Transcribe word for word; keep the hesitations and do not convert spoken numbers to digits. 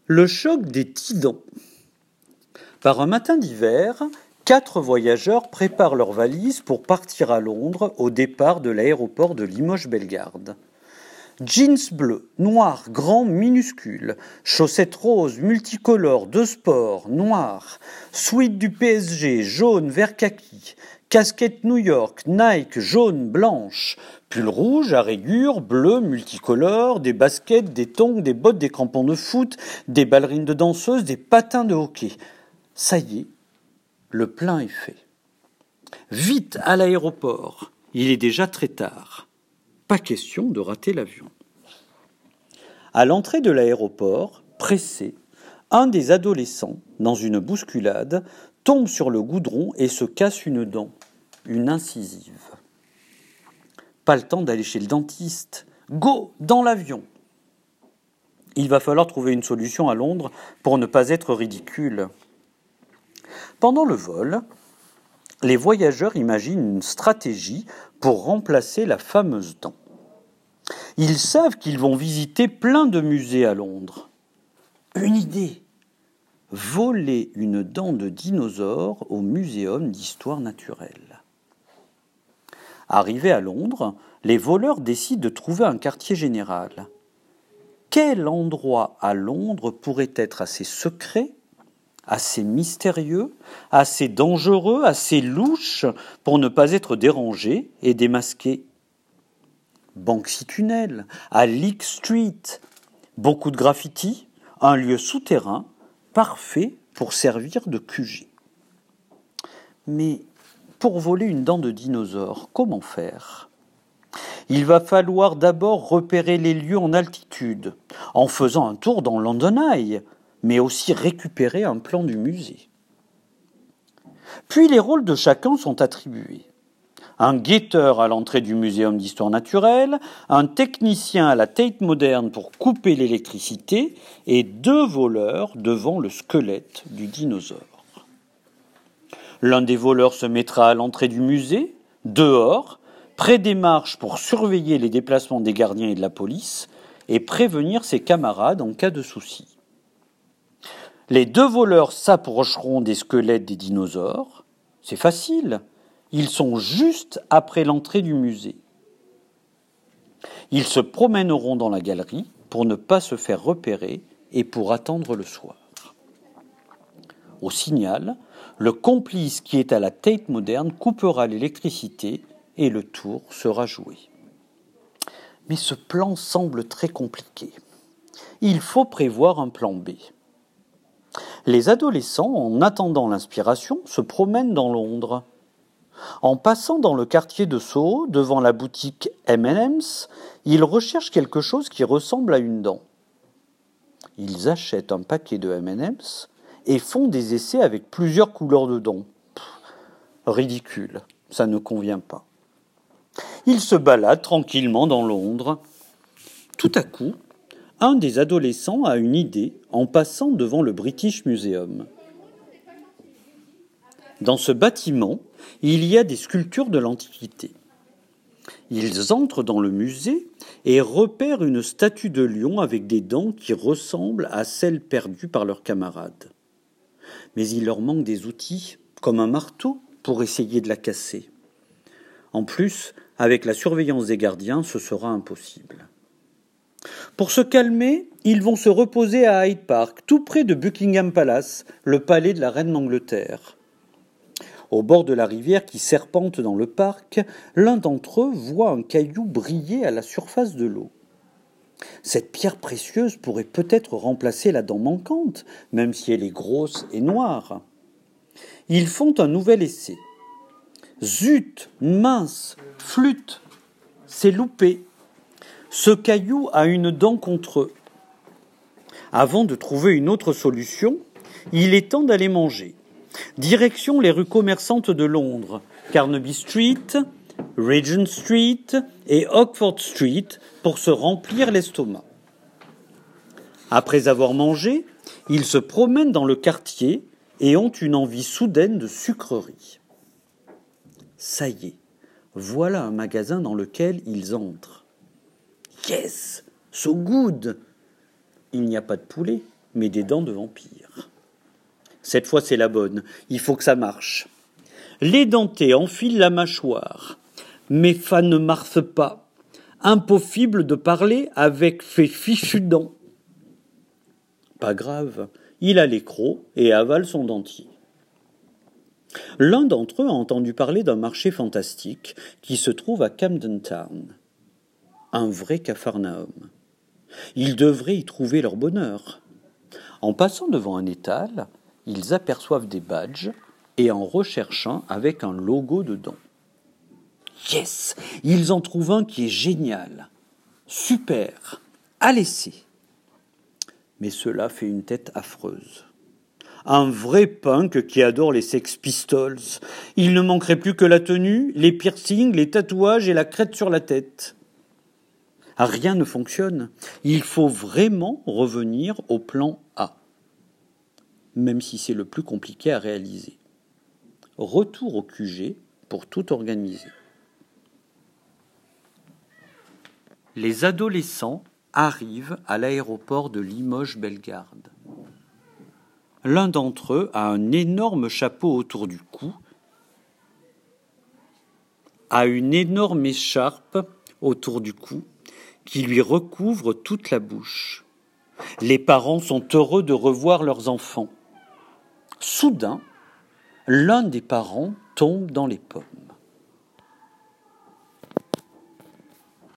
Le choc des titans. Par un matin d'hiver, quatre voyageurs préparent leurs valises pour partir à Londres au départ de l'aéroport de Limoges-Bellegarde. Jeans bleus, noirs, grands, minuscules, chaussettes roses, multicolores, de sport, noires, sweat du P S G, jaune, vert kaki, casquette New York, Nike, jaune, blanche, pull rouge à rayures, bleu, multicolores, des baskets, des tongs, des bottes, des crampons de foot, des ballerines de danseuses, des patins de hockey. Ça y est, le plein est fait. Vite à l'aéroport, il est déjà très tard. Pas question de rater l'avion. À l'entrée de l'aéroport, pressé, un des adolescents, dans une bousculade, tombe sur le goudron et se casse une dent, une incisive. Pas le temps d'aller chez le dentiste. Go, dans l'avion. Il va falloir trouver une solution à Londres pour ne pas être ridicule. Pendant le vol, les voyageurs imaginent une stratégie pour remplacer la fameuse dent. Ils savent qu'ils vont visiter plein de musées à Londres. Une idée : voler une dent de dinosaure au Muséum d'histoire naturelle. Arrivés à Londres, les voleurs décident de trouver un quartier général. Quel endroit à Londres pourrait être assez secret, assez mystérieux, assez dangereux, assez louche pour ne pas être dérangé et démasqué ? Banksy Tunnel, à Leake Street, beaucoup de graffitis, un lieu souterrain parfait pour servir de Q G. Mais pour voler une dent de dinosaure, comment faire ? Il va falloir d'abord repérer les lieux en altitude, en faisant un tour dans London Eye, mais aussi récupérer un plan du musée. Puis les rôles de chacun sont attribués. Un guetteur à l'entrée du Muséum d'histoire naturelle, un technicien à la Tate moderne pour couper l'électricité et deux voleurs devant le squelette du dinosaure. L'un des voleurs se mettra à l'entrée du musée, dehors, près des marches pour surveiller les déplacements des gardiens et de la police et prévenir ses camarades en cas de souci. Les deux voleurs s'approcheront des squelettes des dinosaures. C'est facile. Ils sont juste après l'entrée du musée. Ils se promèneront dans la galerie pour ne pas se faire repérer et pour attendre le soir. Au signal, le complice qui est à la Tate moderne coupera l'électricité et le tour sera joué. Mais ce plan semble très compliqué. Il faut prévoir un plan B. Les adolescents, en attendant l'inspiration, se promènent dans Londres. En passant dans le quartier de Soho, devant la boutique M and M's, ils recherchent quelque chose qui ressemble à une dent. Ils achètent un paquet de M and M's et font des essais avec plusieurs couleurs de dents. Pff, ridicule, ça ne convient pas. Ils se baladent tranquillement dans Londres. Tout à coup, un des adolescents a une idée en passant devant le British Museum. Dans ce bâtiment, il y a des sculptures de l'Antiquité. Ils entrent dans le musée et repèrent une statue de lion avec des dents qui ressemblent à celles perdues par leurs camarades. Mais il leur manque des outils, comme un marteau, pour essayer de la casser. En plus, avec la surveillance des gardiens, ce sera impossible. Pour se calmer, ils vont se reposer à Hyde Park, tout près de Buckingham Palace, le palais de la reine d'Angleterre. Au bord de la rivière qui serpente dans le parc, l'un d'entre eux voit un caillou briller à la surface de l'eau. Cette pierre précieuse pourrait peut-être remplacer la dent manquante, même si elle est grosse et noire. Ils font un nouvel essai. Zut, mince, flûte, c'est loupé. Ce caillou a une dent contre eux. Avant de trouver une autre solution, il est temps d'aller manger. Direction les rues commerçantes de Londres, Carnaby Street, Regent Street et Oxford Street pour se remplir l'estomac. Après avoir mangé, ils se promènent dans le quartier et ont une envie soudaine de sucreries. Ça y est, voilà un magasin dans lequel ils entrent. Yes, so good. Il n'y a pas de poulet, mais des dents de vampire. Cette fois, c'est la bonne. Il faut que ça marche. L'édenté enfile la mâchoire. Mais fa ne marche pas. Impossible de parler avec ses fichues dents. Pas grave, il a les crocs et avale son dentier. L'un d'entre eux a entendu parler d'un marché fantastique qui se trouve à Camden Town. Un vrai Capharnaüm. Ils devraient y trouver leur bonheur. En passant devant un étal, ils aperçoivent des badges et en recherchent un avec un logo dedans. Yes! Ils en trouvent un qui est génial. Super! À laisser. Mais cela fait une tête affreuse. Un vrai punk qui adore les Sex Pistols. Il ne manquerait plus que la tenue, les piercings, les tatouages et la crête sur la tête. Rien ne fonctionne. Il faut vraiment revenir au plan A, même si c'est le plus compliqué à réaliser. Retour au Q G pour tout organiser. Les adolescents arrivent à l'aéroport de Limoges-Bellegarde. L'un d'entre eux a un énorme chapeau autour du cou, a une énorme écharpe autour du cou qui lui recouvre toute la bouche. Les parents sont heureux de revoir leurs enfants. Soudain, l'un des parents tombe dans les pommes.